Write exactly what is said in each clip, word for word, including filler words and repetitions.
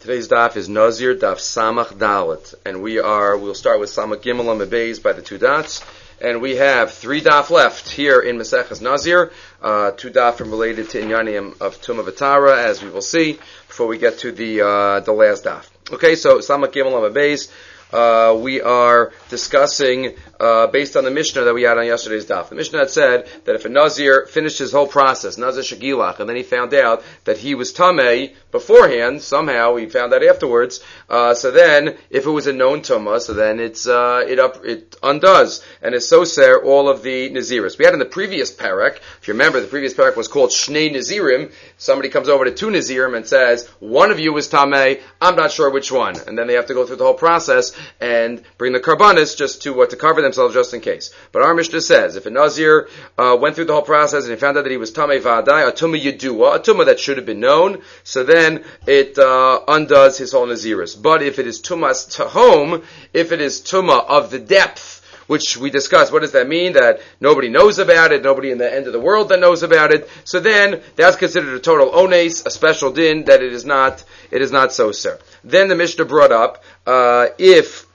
Today's daf is Nazir daf Samach Dalet, and we are we'll start with Samach Gimel on Beis by the two dots, and we have three daf left here in Maseches Nazir. Uh, two daf related to Inyanim of Tumah V'Tara, as we will see before we get to the uh, the last daf. Okay, so Samach Gimel on Beis. Uh, we are discussing, uh, based on the Mishnah that we had on yesterday's daf. The Mishnah had said that if a Nazir finished his whole process, Nazir Shagilach, and then he found out that he was Tameh beforehand, somehow he found out afterwards, uh, so then, if it was a known Tumah, so then it's, uh, it up, it undoes, and is soser all of the Naziris. We had in the previous parak, if you remember, the previous parak was called Shnei Nazirim. Somebody comes over to two Nazirim and says, one of you was Tameh, I'm not sure which one, and then they have to go through the whole process, and bring the karbanis just to uh, to cover themselves just in case. But our Mishnah says, if a Nazir uh, went through the whole process and he found out that he was Tamei V'adai, a Tumah Yedua, a Tumah that should have been known, so then it uh, undoes his whole Naziris. But if it is Tumas Tahom, if it is Tumah of the depth, which we discussed, what does that mean? That nobody knows about it, nobody in the end of the world that knows about it. So then, that's considered a total ones, a special din, that it is not, it is not so, sir. Then the Mishnah brought up, uh, if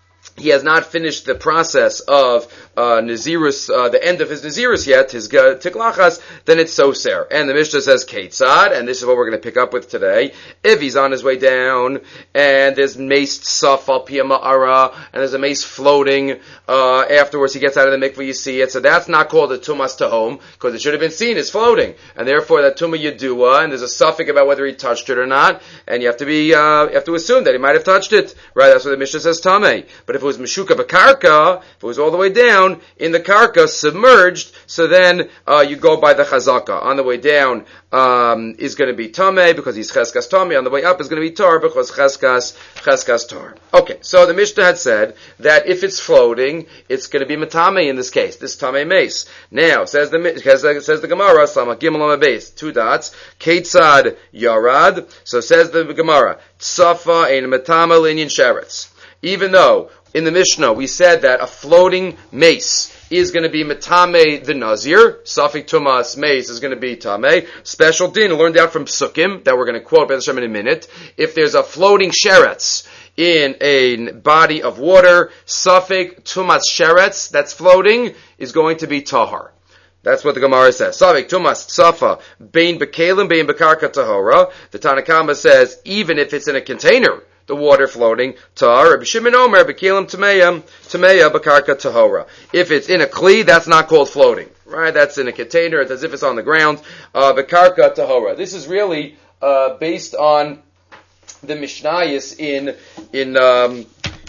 he has not finished the process of uh, Nazirus, uh, the end of his Nazirus yet, his uh, Tiklachas, then it's Soser. And the Mishnah says Ketzad, and this is what we're going to pick up with today. If he's on his way down, and there's mace Saf al Piyama Ara, and there's a mace floating, uh, afterwards he gets out of the mikveh, you see it, so that's not called a Tumas Tahom, because it should have been seen as floating. And therefore that Tumah Yedua, and there's a suffix about whether he touched it or not, and you have to be, uh, you have to assume that he might have touched it. Right, that's what the Mishnah says Tameh. But if it was Meshuka B'Karka, if it was all the way down, in the Karka, submerged, so then uh, you go by the Chazaka. On the way down um, is going to be Tameh, because he's Cheskas Tameh. On the way up is going to be Tar, because Cheskas, Cheskas Tar. Okay, so the Mishnah had said that if it's floating, it's going to be Matame in this case, this Tameh Mace. Now, says the says the Gemara, Samach Gimel on Beis, two dots, Ketzad Yarad, so says the Gemara, Tsafa ein Matama Linyan Sheretz. Even though in the Mishnah we said that a floating mace is going to be Matame the Nazir, Safik Tumas mace is going to be Tameh. Special din learned out from Sukkim that we're going to quote B'ez Hashem in a minute. If there's a floating sheretz in a body of water, Safik Tumas sheretz that's floating is going to be Tahar. That's what the Gemara says. Savik Tumas Tsafa Bein Bekalim Bein Bekarka Tahora. The Tanna Kama says even if it's in a container, the water floating, tar, Rabbi Shimon Omer, Bekilim Tameya, Tameya, Bakarka Tahora. If it's in a kli, that's not called floating, right? That's in a container, it's as if it's on the ground, uh, Bakarka Tahora. This is really, uh, based on the Mishnayos in, in, um,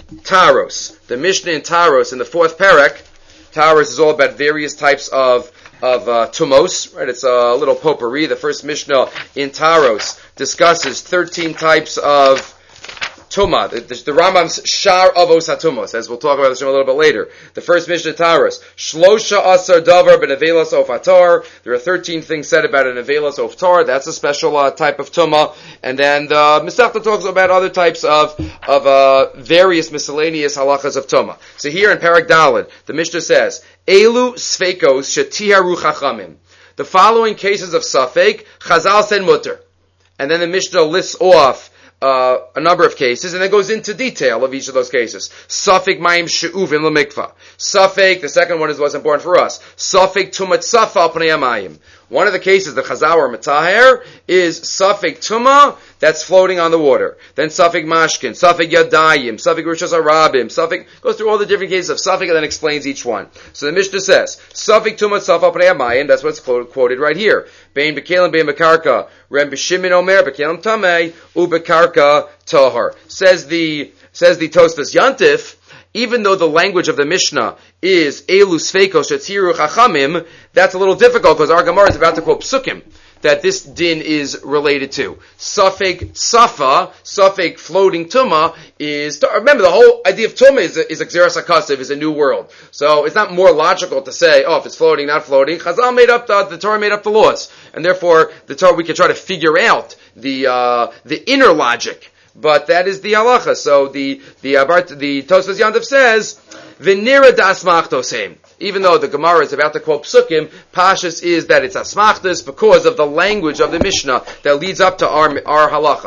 Taros. The Mishnah in Taros, in the fourth parak, Taros is all about various types of of uh, tumos, right? It's a little potpourri. The first Mishnah in Taros discusses thirteen types of Tumah, the, the, the Rambam's Shar Avos HaTumos, as we'll talk about this a little bit later. The first Mishnah Taurus, Shlosha Asar Davar Benevelas of Atar. There are thirteen things said about an Nevelas of Tar. That's a special uh, type of Tumah. And then the Masechta talks about other types of of uh, various miscellaneous halachas of Tumah. So here in Parak Daled, the Mishnah says, Elu Sveikos Shetiharu Chachamim. The following cases of Safek, Chazal said mutter. And then the Mishnah lists off Uh, a number of cases, and then goes into detail of each of those cases. Safek Mayim She'uvim L'Mikvah. Safek, the second one is what's important for us. Safek Tumat Safa Al Pnei Hamayim. One of the cases, the Chazal or Metaher, is Safek Tumah, that's floating on the water. Then Safek Mashkin, Safek Yadayim, Safek Rishos Arabim, Safek, goes through all the different cases of Safek and then explains each one. So the Mishnah says, Safek Tumah Safa Al Pnei Hamayim, that's what's quoted right here. Bein Bekalim, Bein Bekarka, Rem B'Shimon Omer, Bekalim Tameh, U Bekarka Tahar. Says the, says the Tosfos Yantif, even though the language of the Mishnah is Elu Sveikos Shetziru Chachamim, that's a little difficult because our Gemara is about to quote Psukim that this din is related to. Safek Safa, Safek floating Tumah is, remember the whole idea of Tumah is a, is a Xeris HaKasev, is a new world. So it's not more logical to say, oh, if it's floating, not floating. Chazal made up the, the Torah made up the laws. And therefore, the Torah, we can try to figure out the, uh, the inner logic. But that is the halacha. So the the uh, the Tosfos Yantif says, "V'nira d'asmachtosem." Even though the Gemara is about to quote Psukim, Pashas is that it's asmachtos because of the language of the Mishnah that leads up to our our halacha.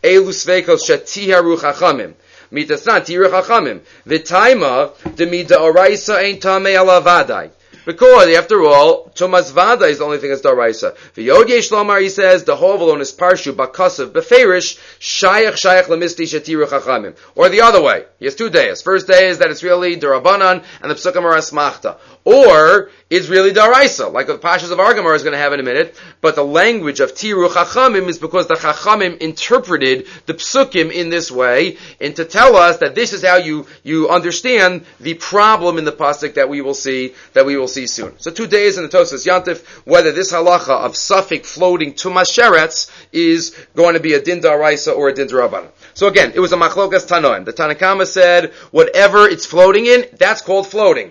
elu sveikos shetiharu chachamim. Mitasnan tiru chachamim. V'taima demida oraisa ein tamei ala vadai. Because, after all, Tumas Vada is the only thing that's Daraisa. V'yod yesh lomar, he says, the Hovel on his Parshu, Bakasav, Beferish, Shayach, Shayach, Lemisti, Shetiru, Chachamim. Or the other way. He has two days. First day is that it's really Darabanan, and the Psukim are Asmachta. Or, it's really Daraisa, like the Pashas of Argamar is going to have in a minute. But the language of Tiru Chachamim is because the Chachamim interpreted the Psukim in this way, and to tell us that this is how you, you understand the problem in the Pasuk that we will see, that we will see soon. So two days in the Tosas Yantif, whether this halacha of Safik floating to Masheretz is going to be a Din Daraisa or a Din Darabanan. So again, it was a Machlokas Tanoim. The Tanakama said, whatever it's floating in, that's called floating.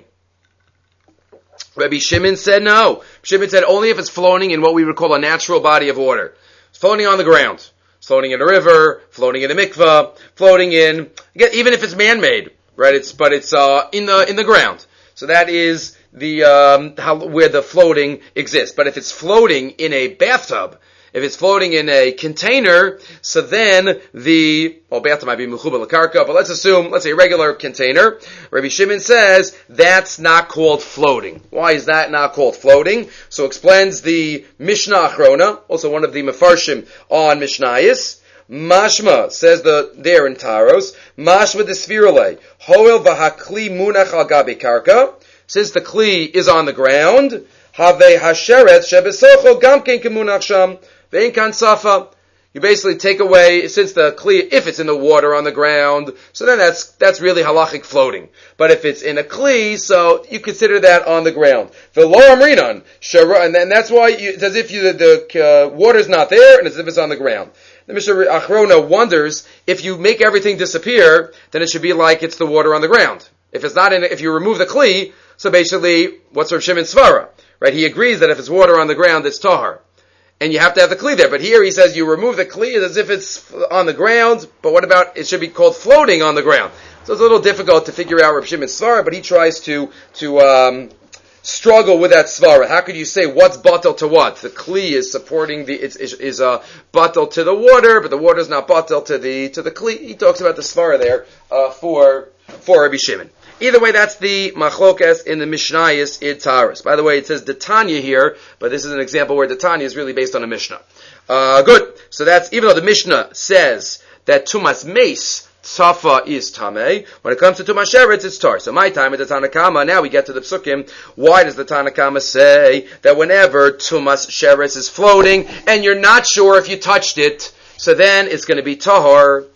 Rabbi Shimon said no. Shimon said only if it's floating in what we would call a natural body of water. It's floating on the ground. It's floating in a river, floating in a mikvah, floating in, again, even if it's man-made, right? It's, but it's, uh, in the, in the ground. So that is the, um, how, where the floating exists. But if it's floating in a bathtub, if it's floating in a container, so then the, well, bathtub might be mechubal lakarka, but let's assume, let's say a regular container. Rabbi Shimon says that's not called floating. Why is that not called floating? So explains the Mishnah Achrona, also one of the Mefarshim on Mishnayis. Mashma, says the, there in Taros, Mashma desfirale, hoel v'hakli munach al gabi karka, since the kli is on the ground, have hasheret shebesocho gamken kemunach sham, ve'in kan safa. You basically take away, since the kli, if it's in the water on the ground, so then that's, that's really halachic floating. But if it's in a kli, so you consider that on the ground. V'lo amrinan, and then that's why you, it's as if you, the, the uh, water's not there, and it's as if it's on the ground. The Mishnah Achrona wonders, if you make everything disappear, then it should be like it's the water on the ground. If it's not in, if you remove the kli, so basically, what's Rav Shimon's svara? Right? He agrees that if it's water on the ground, it's tahar. And you have to have the kli there. But here he says you remove the kli as if it's on the ground, but what about, it should be called floating on the ground. So it's a little difficult to figure out Rav Shimon's svara, but he tries to, to, um, struggle with that svara. How could you say what's batel to what? The kli is supporting the, it's, is, is a batel to the water, but the water is not batel to the, to the kli. He talks about the svara there, uh, for, for Rabbi Shimon. Either way, that's the machlokas in the Mishnayis in Taurus. By the way, it says Detanya here, but this is an example where Detanya is really based on a Mishnah. Uh, good. So that's, even though the Mishnah says that Tumas Mace, Tzafa is Tameh, when it comes to Tumas Sheretz, it's Tar. So my time at the Tanakama, now we get to the Psukim. Why does the Tanakama say that whenever Tumas Sheretz is floating, and you're not sure if you touched it, so then it's going to be Tahor.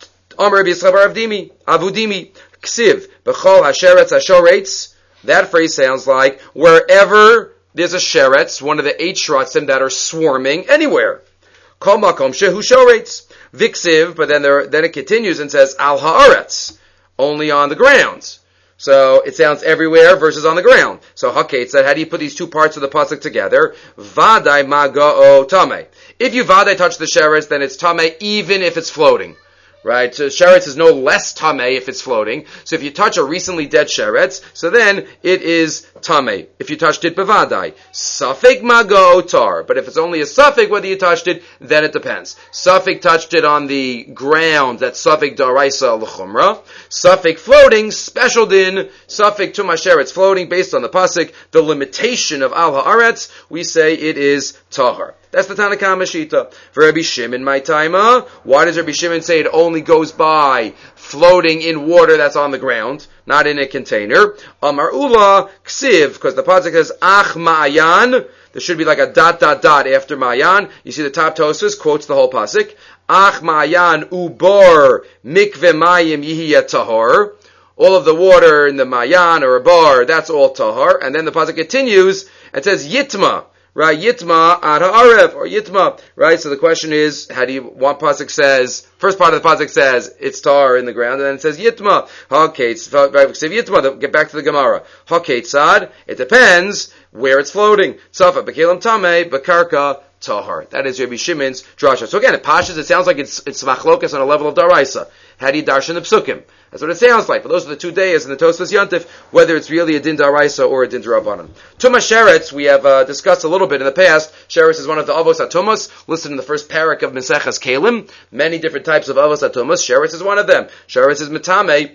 Amr B'Yisrael Avdimi, Avudimi, Ksiv, B'chol HaSheretz HaShoretz. That phrase sounds like wherever there's a sheretz, one of the eight shratzim that are swarming anywhere. Kol makom shehu shoretz. Viksiv, but then there, then it continues and says al haaretz, only on the ground. So it sounds everywhere versus on the ground. So Haketz said, how do you put these two parts of the pasuk together? Vadai maga'o tameh. If you vadai touch the sheretz, then it's tameh even if it's floating. Right? So sheretz is no less tameh if it's floating. So if you touch a recently dead sheretz, so then it is tameh. If you touched it bevadai. Safek mago tar. But if it's only a safek whether you touched it, then it depends. Safek touched it on the ground, that's safek daraisa l'chumra. Safek floating, special din. Safek tumas sheretz floating, based on the pasuk, the limitation of al haaretz, we say it is tahar. That's the Tanakama Shita. For Rabbi Shimon, my taima, why does Rabbi Shimon say it only goes by floating in water that's on the ground, not in a container? Amar Ula Ksiv, because the pasuk says Ach Ma'ayan. There should be like a dot dot dot after Ma'ayan. You see the top Tosfos quotes the whole pasuk. Ach Ma'ayan Ubar Mikve Mayim Yihiyat Tahor. All of the water in the Ma'ayan or a bar, that's all tahar. And then the pasuk continues and says Yitma. Right, Yitma ad ha'arev, or Yitma, right? So the question is, how do you, one pasuk says, first part of the pasuk says, it's tar in the ground, and then it says Yitma. Ha'ketz, Yitma, get back to the Gemara. Ha'ketzad, it depends where it's floating. Tzafa, B'kelim Tameh, B'karka, tahar. That is Rabbi Shimon's drasha. So again, it pashas, it sounds like it's it's machlokas on a level of daraisa. How do you darshan the psukim? That's what it sounds like. But those are the two days in the Tosfos Yontif, whether it's really a din daraisa or a din darabanan. Tuma sheretz, we have uh, discussed a little bit in the past. Sheretz is one of the avos atumas, listed in the first parak of Meseches Kelim. Many different types of avos atumas. Sheretz is one of them. Sheretz is mitame.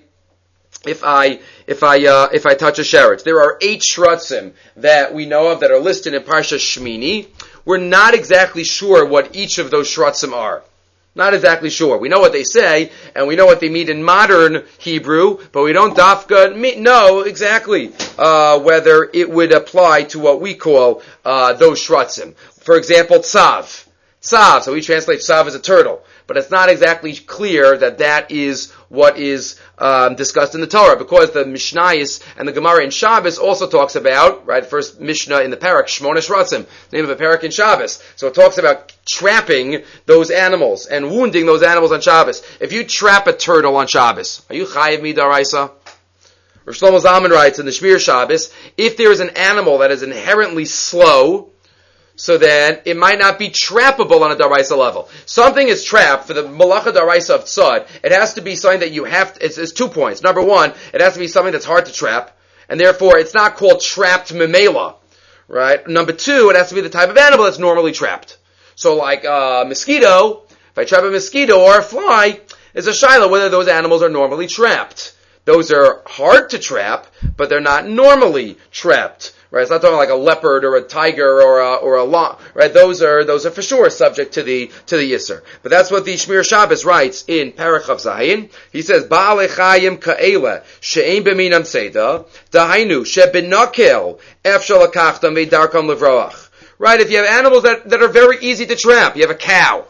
If I if I uh, if I touch a sheretz, there are eight shratzim that we know of that are listed in Parsha Shmini. We're not exactly sure what each of those shratzim are. Not exactly sure. We know what they say, and we know what they mean in modern Hebrew, but we don't dafka know exactly uh, whether it would apply to what we call uh, those shratzim. For example, tzav. Tzav, so we translate tzav as a turtle, but it's not exactly clear that that is what is um, discussed in the Torah, because the Mishnayos and the Gemara in Shabbos also talks about, right, first Mishnah in the parak, Shmona Shratzim, name of a parak in Shabbos. So it talks about trapping those animals and wounding those animals on Shabbos. If you trap a turtle on Shabbos, are you chayiv midaraisa? Rav Shlomo Zalman writes in the Shmir Shabbos, if there is an animal that is inherently slow, so then it might not be trappable on a daraisa level. Something is trapped for the malacha daraisa of tzad. It has to be something that you have to, it's, it's two points. Number one, it has to be something that's hard to trap, and therefore it's not called trapped memela, right? Number two, it has to be the type of animal that's normally trapped. So like a mosquito, if I trap a mosquito or a fly, it's a shaila whether those animals are normally trapped. Those are hard to trap, but they're not normally trapped. Right, it's not talking like a leopard or a tiger or a or a lion. Right, those are those are for sure subject to the to the yisur. But that's what the Shmir Shabbos writes in Parach Chav Zayin. He says, "Ba'alei chayim ka'ela she'ein b'minam seda dahainu she'benakel efshal lakachtam v'darkam levroach." Right, if you have animals that that are very easy to trap, you have a cow.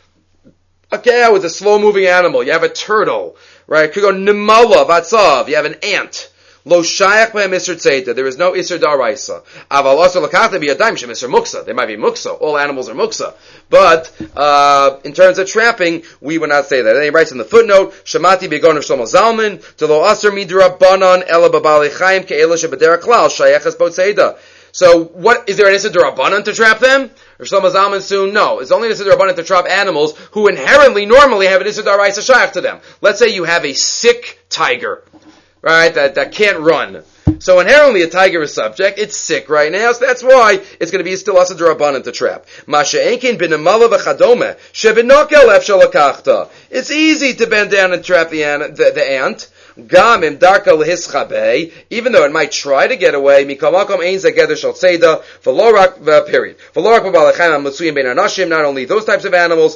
A cow is a slow-moving animal. You have a turtle. Right, could go nimala vatzav. You have an ant. Lo shayach b'hem isur tzeta. There is no isur daraisa. Aval also lakachta b'yadayim shem isur muksa. There might be muksa. All animals are muksa. But uh, in terms of trapping, we would not say that. And he writes in the footnote, Shamati b'gon of Shlomo Zalman, to lo asur midra banan ela b'balei chayim ke'ela shebedera klal shayachas botzeda. So, what is there an isur darabanan to trap them? Or Shlomo Zalman soon? No. It's only an isur darabanan to trap animals who inherently normally have an isur daraisa shayach to them. Let's say you have a sick tiger. Right, that, that can't run. So inherently a tiger is subject, it's sick right now, so that's why it's going to be still asa d'Rabbanan to trap. It's easy to bend down and trap the, an, the, the ant. Even though it might try to get away, period. Not only those types of animals,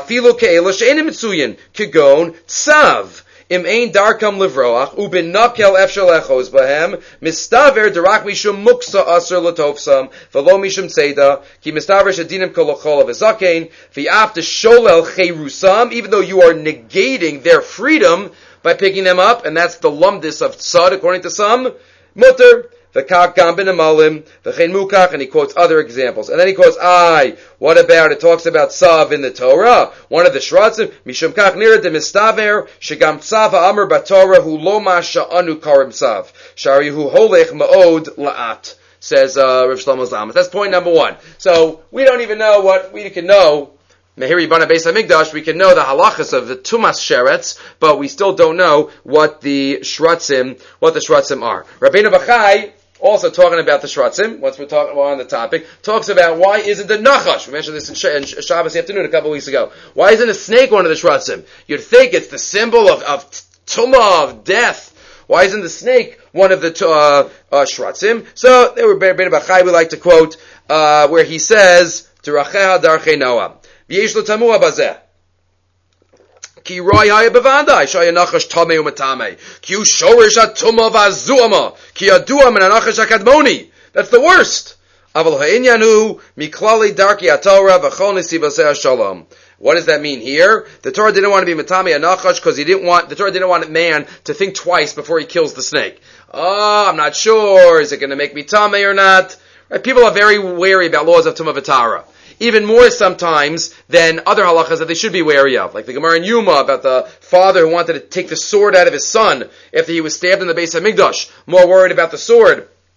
Im ein darkam livroach uben nakel efshel echos bahem mistaver derak mishum muksa aser latofsam v'lo mishum tzeda ki mistaver shadinim kolochol v'zakein v'af sholel cherusam, even though you are negating their freedom by picking them up, and that's the lumdis of tzad according to some mutter. The kak gam ben amalim, the chen mukach, and he quotes other examples. And then he quotes, I, what about, it talks about tzav in the Torah, one of the shratzim, mishum kach nira de mistaver, shegam tzav ha'amr b'Torah hu lo ma sha'anu karim tzav, shari hu holech ma'od la'at, says uh, Rav Shlomo Zalman. That's point number one. So, we don't even know what we can know. Mehiri Bana Beis HaMikdash, we can know the halachas of the Tumas Sheretz, but we still don't know what the shratzim, what the shratzim are. Rabbeinu Bachai, also talking about the shratzim, once we're talking on the topic, talks about why isn't the nachash? We mentioned this in, Sh- in Shabbos afternoon a couple of weeks ago. Why isn't a snake one of the shratzim? You'd think it's the symbol of, of tumah, of death. Why isn't the snake one of the uh, uh, shratzim? So, they were Rabbeinu Bachai, we like to quote, uh, where he says, Tiracheha darchei Noah. V'yesh lo tamua bazeh. Ki roi haya bevadai, shaya nachash tamei u'matamei. Ki u shorish ha-tumah v'azuama. Ki yadua min ha-nachash ha-kadmoni. That's the worst. Aval ha'inyan miklali darki ha-Torah v'chol nisivasei ha-shalom. What does that mean here? The Torah didn't want to be matami ha-nachash because he didn't want, the Torah didn't want man to think twice before he kills the snake. Oh, I'm not sure. Is it going to make me tamei or not? Right? People are very wary about laws of tumah v'tara. Even more sometimes than other halachas that they should be wary of. Like the Gemara in Yuma about the father who wanted to take the sword out of his son after he was stabbed in the Beis HaMikdash. More worried about the sword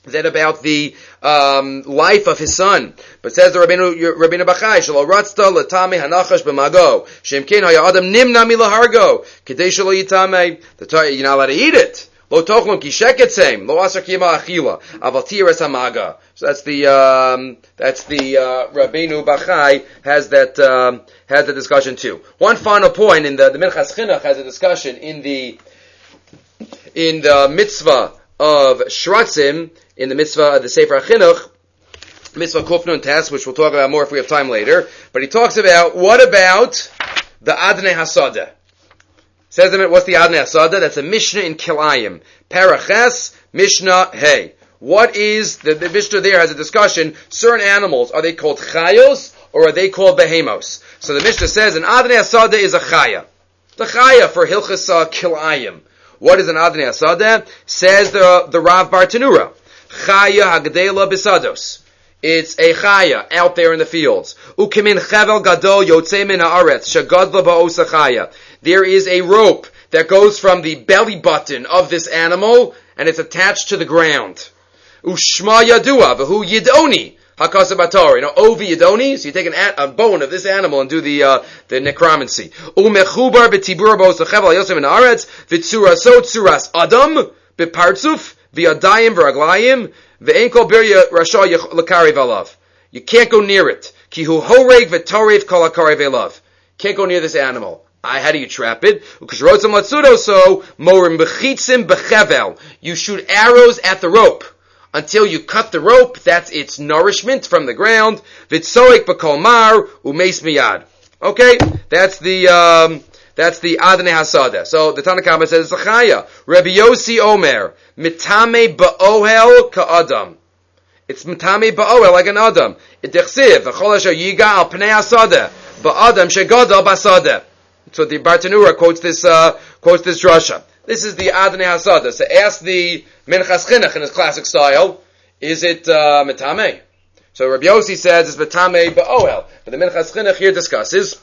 then about the um, life of his son. But says the Rabbeinu, Rabbeinu Bachai, Shelo ratzta l'tamei hanachash b'mago, shem ken haya adam nimna milahargo, kedei shelo yitamei. You're not allowed to eat it. Lo tochlon ki sheketzem, lo asar kiyama achila, aval tiras hamaga. So that's the um, that's the uh, Rabbeinu Bachai has that um, has the discussion too. One final point in the the Minchas Chinuch has a discussion in the in the mitzvah of Shratzim, in the mitzvah of the Sefer HaChinuch, mitzvah Kuf Nun Tes, which we'll talk about more if we have time later. But he talks about, what about the Adnei Hasadeh? Says him, what's the Adnei Hasadeh? That's a Mishnah in Kilayim. Paraches, Mishnah, Hey. What is, the, the Mishnah there has a discussion, certain animals, are they called Chayos, or are they called Behemos? So the Mishnah says, an Adnei Hasadeh is a Chaya. The Chaya for Hilchas uh, Kilayim. What is an Adnei Hasadeh? Says the, the Rav Bartanura. Chaya hagdela bisados. It's a chaya out there in the fields. Ukimin chavel gadol yotzei min haaretz shagadla ba'osa chaya. There is a rope that goes from the belly button of this animal and it's attached to the ground. Ushma yadua v'hu yidoni hakasa batar. You know, ovi yidoni. So you take an, a bone of this animal and do the uh, the necromancy. Umechubar b'tibur ba'osa chavel yotzei min haaretz v'tzura so tzuras adam b'partzuf v'yadayim v'raglayim. You can't go near it. Can't go near this animal. I, how do you trap it? You shoot arrows at the rope until you cut the rope. That's its nourishment from the ground. Okay, that's the um, that's the Adnei Hasadeh. So the Tanna Kama says it's a chaya. Rabbi Yossi Omer mitame ba'ohel ka'adam. It's mitame ba'ohel like an adam. Itechsiv v'chol asher yiga al pnei hasadeh ba'adam shegadol b'hasadeh. So the Bartanura quotes this uh, quotes this drasha. This is the Adnei Hasadeh. So ask the Minchas Chinuch in his classic style. Is it uh, mitame? So Rabbi Yossi says it's mitame ba'ohel, but the Minchas Chinuch here discusses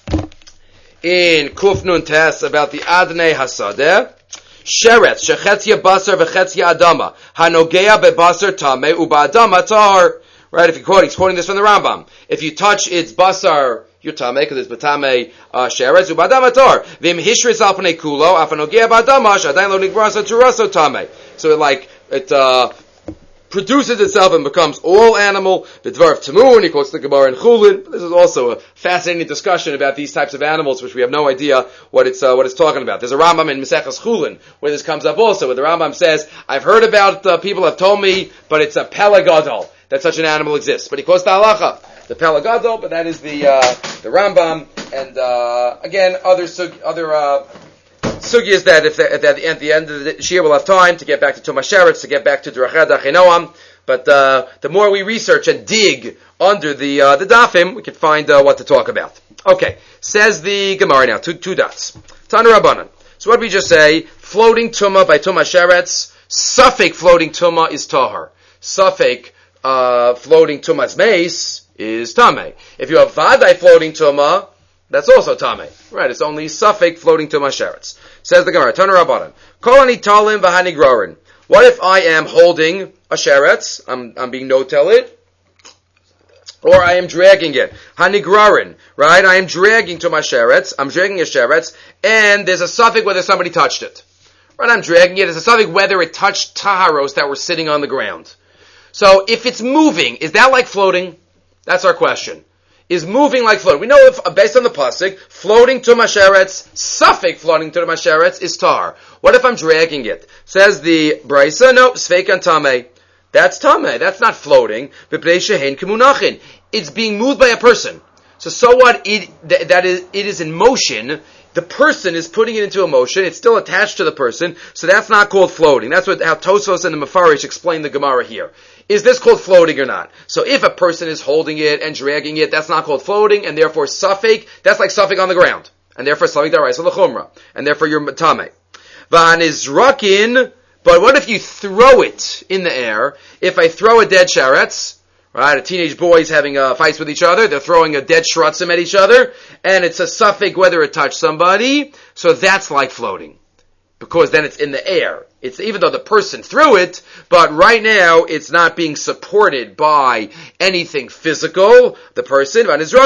in Kuf Nun Tes about the Adnei Hasadeh. Sheretz, shechetzia basar v'chetzia adama, hanogea bebasar tame u'ba'adama tar. Right, if you quote, he's quoting this from the Rambam. If you touch its basar, you're tame, because it's batame uh, sheretz, u'ba'adama tar. V'im hishris al pnei kulo, afanogea ba'adama, sh'adayin lo nigbrasa turaso tame. So it like, it, uh, produces itself and becomes all animal. The Dvar of Tamun, he quotes the Gemara in Chulin. This is also a fascinating discussion about these types of animals, which we have no idea what it's uh, what it's talking about. There's a Rambam in Maseches Chulin where this comes up also, where the Rambam says, "I've heard about uh, people have told me, but it's a pelagadol that such an animal exists." But he quotes the halacha, the pelagadol, but that is the uh, the Rambam, and uh, again other other. Uh, Sugyas that if at the, at the end of the year we'll have time to get back to Tumas Sheretz, to get back to Drachei Achinoam. But uh, the more we research and dig under the uh, the dafim, we can find uh, what to talk about. Okay, says the Gemara now. Two two dots. Tana Rabbanan. So what did we just say? Floating tumah by Tumas Sheretz. Suffix floating tumah is tahar. Suffix uh, floating tumas meis is tameh. If you have vaday floating tumah, that's also tameh. Right, it's only suffix floating to my sheretz. Says the Gemara, Tana Rabbanan. Kol ani talim v'hani grorin. What if I am holding a sheretz, I'm, I'm being no-teled, or I am dragging it? Hani grorin, right? I am dragging to my sheretz, I'm dragging a sheretz, and there's a suffix whether somebody touched it. Right, I'm dragging it, there's a suffix whether it touched taharos that were sitting on the ground. So if it's moving, is that like floating? That's our question. Is moving like floating. We know if, based on the pasuk, floating to masheretz, suffix floating to the masheretz is tar. What if I'm dragging it? Says the Brisa, no, sveikan tameh. That's tameh. That's not floating. It's being moved by a person. So, so what? It, th- that is, it is in motion. The person is putting it into a motion. It's still attached to the person. So that's not called floating. That's what how Tosfos and the Mefarish explain the Gemara here. Is this called floating or not? So if a person is holding it and dragging it, that's not called floating, and therefore suffix, that's like suffix on the ground. And therefore suffix daraisa l'chumra. And therefore you're matame. V'hanizrakin, but what if you throw it in the air? If I throw a dead sheretz, right, a teenage boy's having uh, fights with each other, they're throwing a dead shrotzim at each other, and it's a suffix whether it touched somebody, so that's like floating. because then it's in the air. It's even though the person threw it, but right now it's not being supported by anything physical. The person, that is how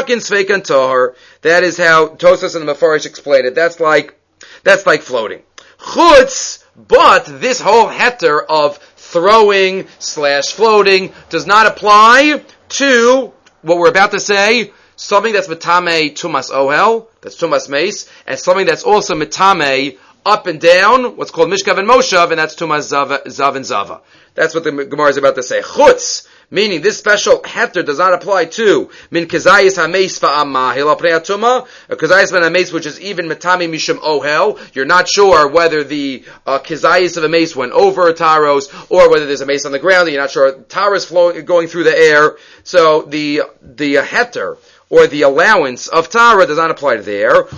Tosas and the Mefarish explain it. That's like that's like floating. Chutz, but this whole heter of throwing slash floating does not apply to what we're about to say. Something that's mitame tumas ohel, that's tumas mace, and something that's also mitame up and down, what's called mishkav and moshav, and that's tumas zav, zav and zava. That's what the Gemara is about to say. Chutz, meaning this special heter does not apply to min kezayis hameis fa'amah hila pnei atuma, a kezayis ben hameis which is even mitame misham ohel. You're not sure whether the uh, kezayis of a mace went over a taros or whether there's a mace on the ground. You're not sure taros flowing going through the air. So the the uh, heter or the allowance of Tara does not apply to there, or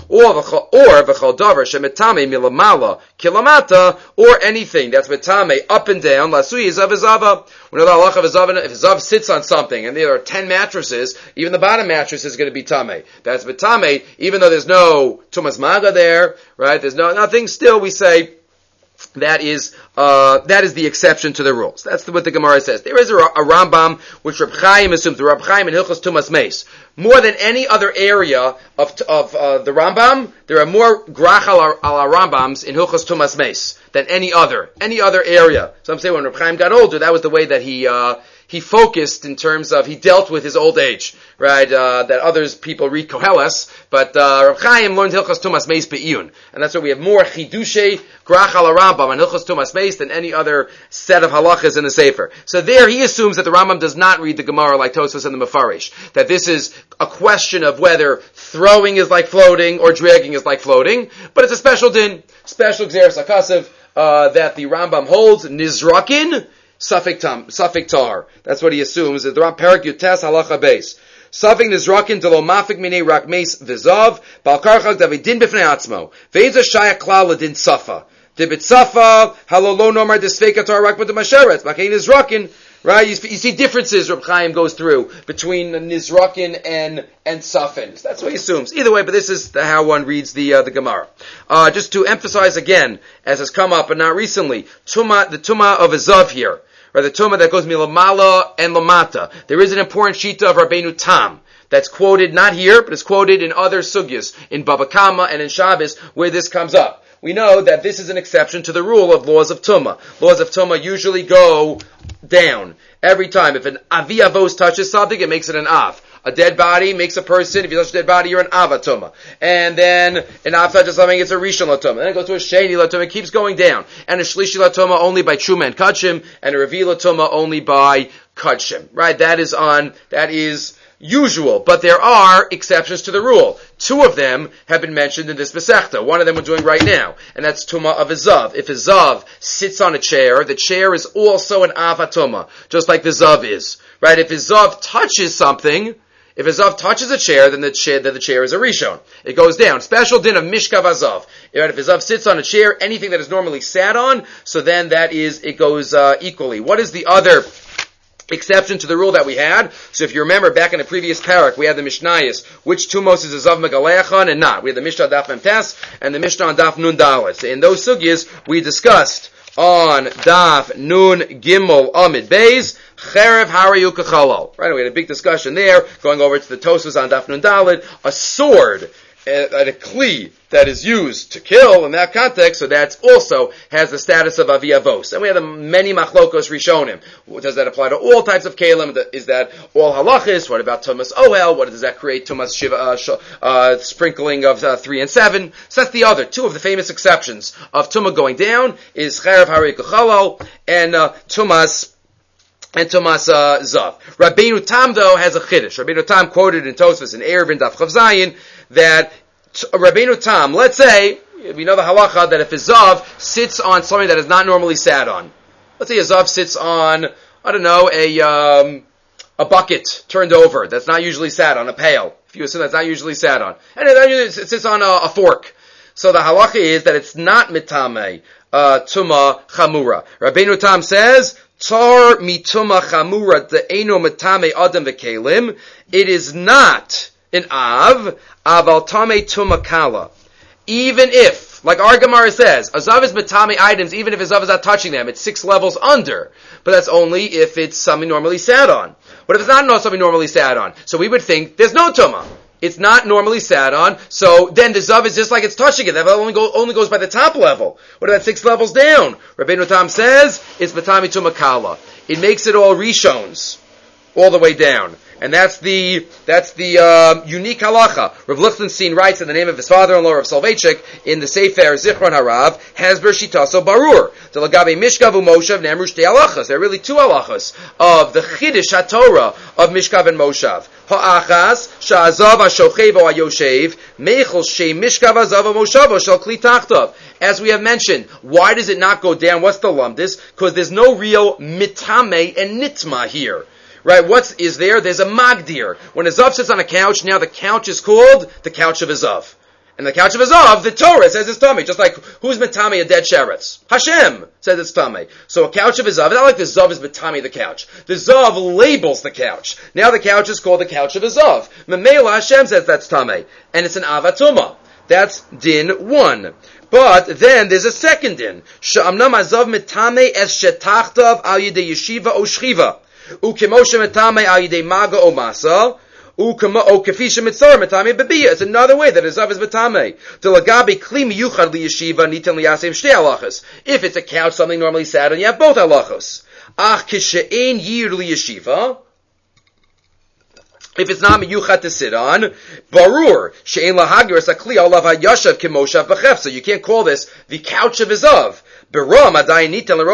or v'chol davar shemetame milamala kilamata, or anything that's metame up and down. Lasui zav zava. We know the halacha of zav. If zav sits on something and there are ten mattresses, even the bottom mattress is going to be tame. That's metame, even though there's no tumas maga there, right? There's no nothing. Still, we say that is uh, that is the exception to the rules. That's the, what the Gemara says. There is a, a Rambam which Reb Chaim assumes, the Reb Chaim in Hilchos Tumas Meis. More than any other area of of uh, the Rambam, there are more grach ala Rambams in Hilchos Tumas Meis than any other any other area. Some say when Reb Chaim got older, that was the way that he uh, he focused in terms of he dealt with his old age, right? Uh, that others people read Koheles, but uh, Reb Chaim learned Hilchos Tumas Meis be'iyun, and that's why we have more chidushay grach ala Rambam and Hilchos Tumas Meis than any other set of halachas in the Sefer. So there he assumes that the Rambam does not read the Gemara like Tosfos and the Mefarish, that this is a question of whether throwing is like floating or dragging is like floating, but it's a special din, special gzeres hakasav uh, that the Rambam holds nizrakin suffik tam suffik tar. That's what he assumes. The Rambam Perak Yutes halacha beis. Suffik nizrakin delo mafik minei rak meis v'zav bal karchak davidin b'fnei atzmo ve'eza shaya klal ladin safa dibit safa halolo nomar desfeika tar rak b'tem asheret b'kein nizrakin. Right, you, you see differences Reb Chaim goes through between Nizrakin and and Safin. That's what he assumes. Either way, but this is the, how one reads the uh, the Gemara. Uh, just to emphasize again, as has come up, but not recently, Tuma, the Tuma of Azav here, or the Tuma that goes Milamala and Lamata. There is an important shita of Rabbeinu Tam that's quoted not here, but it's quoted in other sugyas, in Baba Kama and in Shabbos, where this comes up. We know that this is an exception to the rule of laws of Tumah. Laws of Tumah usually go down every time. If an Avi Avos touches something, it makes it an Av. A dead body makes a person. If you touch a dead body, you're an Ava Tumah. And then an Av touches something, it's a Rishon Tumah. Then it goes to a Sheni Tumah. It keeps going down. And a Shlishi Tumah only by Truma and Kachim, and a Revi Tumah only by Kachim. Right? That is on. That is usual, but there are exceptions to the rule. Two of them have been mentioned in this Masechta. One of them we're doing right now, and that's Tumah of a Zav. If a Zav sits on a chair, the chair is also an Ava Tumah, just like the Zav is. Right? If a Zav touches something, if a Zav touches a chair, then the chair, then the chair is a Rishon. It goes down. Special din of Mishkav Azav. Right? If a Zav sits on a chair, anything that is normally sat on, so then that is, it goes uh, equally. What is the other exception to the rule that we had? So if you remember back in the previous parak, we had the Mishnayos, which tumos is a Zav Megaleachon and not. We had the Mishnah Daf Mem Tes and the Mishnah on Daf Nun Dalet. So in those sugyas, we discussed on Daf Nun Gimel Amid Beis, Cherev Harayu Kachalal. Right, we had a big discussion there, going over to the Tosfos on Daf Nun Dalet, a sword, and a kli that is used to kill in that context, so that also has the status of Avi Avos. And we have the many machlokos rishonim. Does that apply to all types of kalim? Is that all halachis? What about tumas ohel? What does that create? Tumas shiva, uh, sh- uh, sprinkling of uh, three and seven. So that's the other. Two of the famous exceptions of tumah going down is cherev hari kachalal and uh, tumas and Tumas uh, Zav. Rabbeinu Tam, though, has a chiddush. Rabbeinu Tam quoted in Tosfos in Erevin Daf Chav Zayin that t- Rabbeinu Tam, let's say, we know the halacha that if a Zav sits on something that is not normally sat on, let's say a Zav sits on, I don't know, a um, a bucket turned over that's not usually sat on, a pail, if you assume that's not usually sat on, and it sits on a, a fork. So the halacha is that it's not mitame uh, tuma chamura. Rabbeinu Tam says, Tar mituma chamura de'eno mitame adam v'kelim. It is not an av, aval tame tuma kala. Even if Azav. Like our Gemara says, Azav is Matame items, even if Azav is not touching them. It's six levels under. But that's only if it's something normally sat on. What if it's not something normally sat on? So we would think there's no Tumah. It's not normally sat on, so then the Zav is just like it's touching it. That only, go, only goes by the top level. What about six levels down? Rabbeinu Tam says, it's Matame Tumah Kala. It makes it all Rishons, all the way down. And that's the that's the uh, unique halacha. Rav Lichtenstein writes in the name of his father-in-law, Rav Soloveitchik, in the Sefer Zichron Harav, Hasber Shitaso Barur. The Lagabe Mishkav Umoshav Nemru Shtei halachas. There are really two halachas of the Chiddush HaTorah of Mishkav and Moshav. Ha'achas sha'azav ha'shochev ha'yoshev meichel shei Mishkav azav ha'moshav shel kli tachtav. As we have mentioned, why does it not go down? What's the lumdis? Because there's no real mitame and nitma here. Right, what's is there? There's a magdir. When a Zav sits on a couch, now the couch is called the couch of a Zav. And the couch of a Zav, the Torah says it's Tameh. Just like, who's Matame a dead sheretz? Hashem says it's Tameh. So a couch of a Zav, it's not like the Zav is Matame the couch. The Zav labels the couch. Now the couch is called the couch of a Zav. Memela Hashem says that's Tameh. And it's an Avatuma. That's din one. But then there's a second din. Sha'amnam Azav Matame es shetachtav al yidei yeshiva o shchiva. Ukemoshe metame al yidei maga o masa, ukefisha mitzar metame bebiya. It's another way that Azav is metame. Delagabi kli miyuchad liyeshiva nitan liyasem shtei halachos. If it's a couch, something normally sat on, you have both halachos. Ach kishe'ein yir liyeshiva. If it's not miyuchad to sit on, barur she'ein lahagir es akli alav hayashav kemoshav b'chefsa. You can't call this the couch of Azav. There's still an act of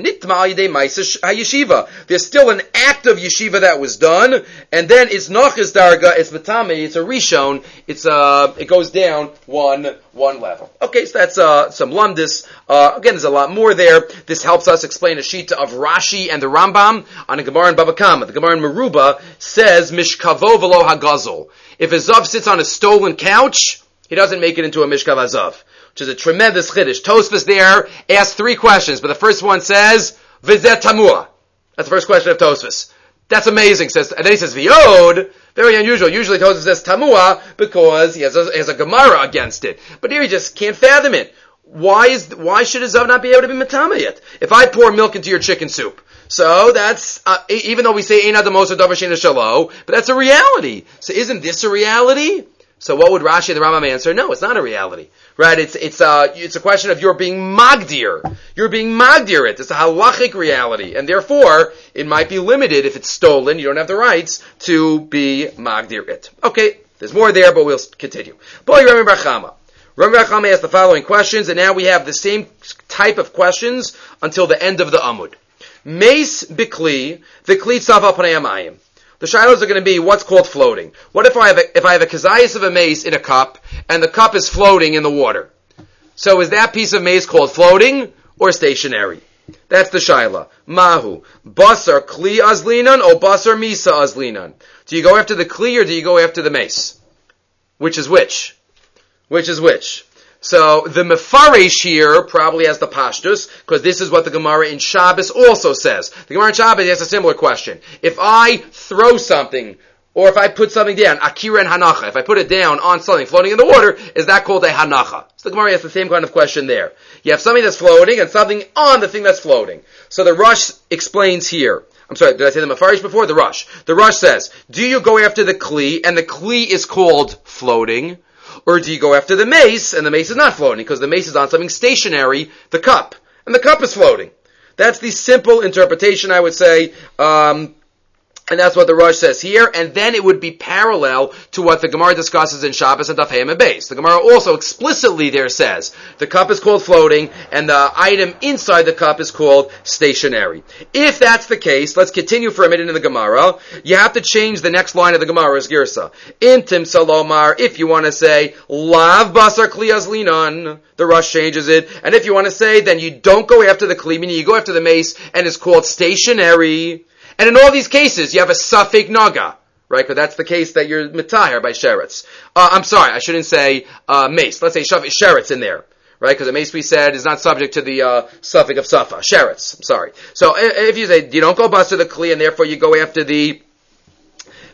yeshiva that was done, and then it's nachas darga, it's matame, it's a rishon, it's uh, it goes down one one level. Okay, so that's uh, some lumdis. Uh, again, there's a lot more there. This helps us explain a shita of Rashi and the Rambam on a Gemara in Baba Kama. The Gemara in Meruba says mishkavo v'lo hagazol. If a zav sits on a stolen couch, he doesn't make it into a mishkav azav. Which is a tremendous chiddush. Tosfos there asks three questions, but the first one says, Vizet Tamua. That's the first question of Tosfos. That's amazing. Says, and then he says, V'yod. Very unusual. Usually Tosfos says Tamua because he has a, he has a Gemara against it. But here he just can't fathom it. Why is why should a Zav not be able to be Matama yet? If I pour milk into your chicken soup, so that's, uh, even though we say Ein Adamosa Davar Sheina Shalo, but that's a reality. So isn't this a reality? So what would Rashi and the Rambam answer? No, it's not a reality. Right? It's, it's, uh, it's a question of you're being magdir. You're being magdir it. It's a halachic reality. And therefore, it might be limited if it's stolen. You don't have the rights to be magdir it. Okay, there's more there, but we'll continue. Boy, Rabbi Barchama. Rabbi Barchama asked the following questions, and now we have the same type of questions until the end of the Amud. Meis bikli, the kli tzav pnei hamayim. The shilos are going to be what's called floating. What if I have a, if I have a kazayas of a mace in a cup, and the cup is floating in the water? So is that piece of mace called floating or stationary? That's the shaila. Mahu. Basar kli azlinan or basar misa azlinan? Do you go after the kli or do you go after the mace? Which is which? Which is which? So the Mefarish here probably has the pashtus, because this is what the Gemara in Shabbos also says. The Gemara in Shabbos has a similar question. If I throw something, or if I put something down, akira and hanacha, if I put it down on something floating in the water, is that called a hanacha? So the Gemara has the same kind of question there. You have something that's floating and something on the thing that's floating. So the Rush explains here. I'm sorry, did I say the Mefarish before? The Rush. The Rush says, do you go after the kli, and the kli is called floating? Or do you go after the mace, and the mace is not floating, because the mace is on something stationary, the cup, and the cup is floating? That's the simple interpretation, I would say, um, and that's what the Rush says here, and then it would be parallel to what the Gemara discusses in Shabbos and Daf Hey and Beis. The Gemara also explicitly there says, the cup is called floating, and the item inside the cup is called stationary. If that's the case, let's continue for a minute in the Gemara. You have to change the next line of the Gemara's Girsa. Intim Salomar, if you want to say, Lav Basar Kli Azlinan, the Rush changes it, and if you want to say, then you don't go after the Kli, meaning you go after the mace, and it's called stationary. And in all these cases, you have a suffix naga, right? Because that's the case that you're mitahir by sheretz. Uh, I'm sorry, I shouldn't say uh, mace. Let's say sheretz in there, right? Because a mace, we said, is not subject to the uh, suffix of safa. Sheretz, I'm sorry. So if you say, you don't go bust to the kli, and therefore you go after the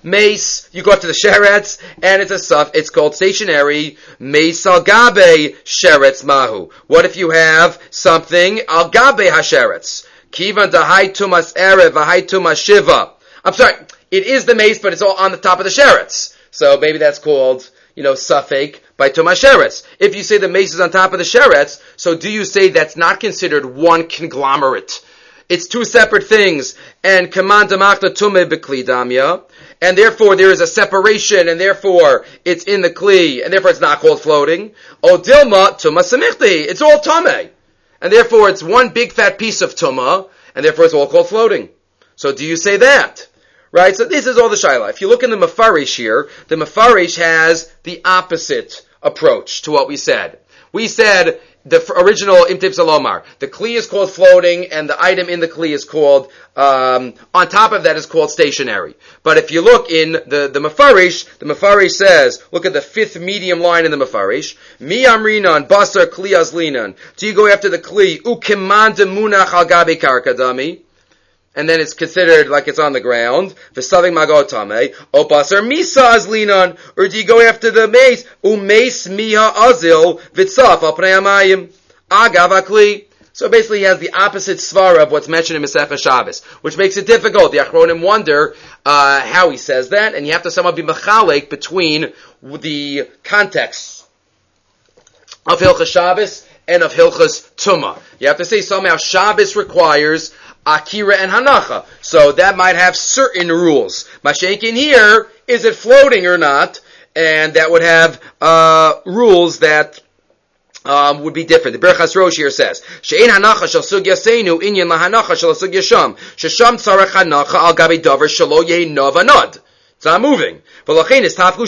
mace, you go up to the sheretz, and it's a suf, it's called stationary, mace al gabe sheretz mahu. What if you have something al gabe hasheretz? Kivan dahai tumas erev, vahai tumas shiva. I'm sorry, it is the mace, but it's all on the top of the sheretz. So maybe that's called, you know, suffix by tumas sheretz. If you say the mace is on top of the sheretz, so do you say that's not considered one conglomerate? It's two separate things, and command damachta tume bekli damya, and therefore there is a separation, and therefore it's in the kli, and therefore it's not called floating. O dilma tuma samichti, it's all tame, and therefore it's one big fat piece of tuma, and therefore it's all called floating. So do you say that? Right? So this is all the shaila. If you look in the Mefarish here, the Mefarish has the opposite approach to what we said. We said the original Imtiv Salomar. The Kli is called floating, and the item in the Kli is called, um, on top of that is called stationary. But if you look in the, the Mefarish, the Mefarish says, look at the fifth medium line in the Mefarish, Mi amrinan, basar Kli azlinan. Do you go after the Kli, ukeman demunach al gabi karkadami? And then it's considered like it's on the ground. V'saving magotame. O basar misa azlinan. Or do you go after the mace? Umeis miha azil v'tzaf al pnei hamayim. Agav akli. So basically he has the opposite svara of what's mentioned in Masechah Shabbos, which makes it difficult. The Achronim wonder uh, how he says that, and you have to somewhat be mechalek between the context of Hilchas Shabbos and of Hilchas Tumah. You have to say somehow Shabbos requires Akira and Hanacha. So that might have certain rules. Mashenkin here, is it floating or not? And that would have uh rules that um would be different. The Berachas Rosh here says, She'ein Hanacha shel sugya seinu inyan lahanacha shel sugya sham. Shesham tzarech hanacha al gabi davar shelo yehi nov anod. It's not moving. And the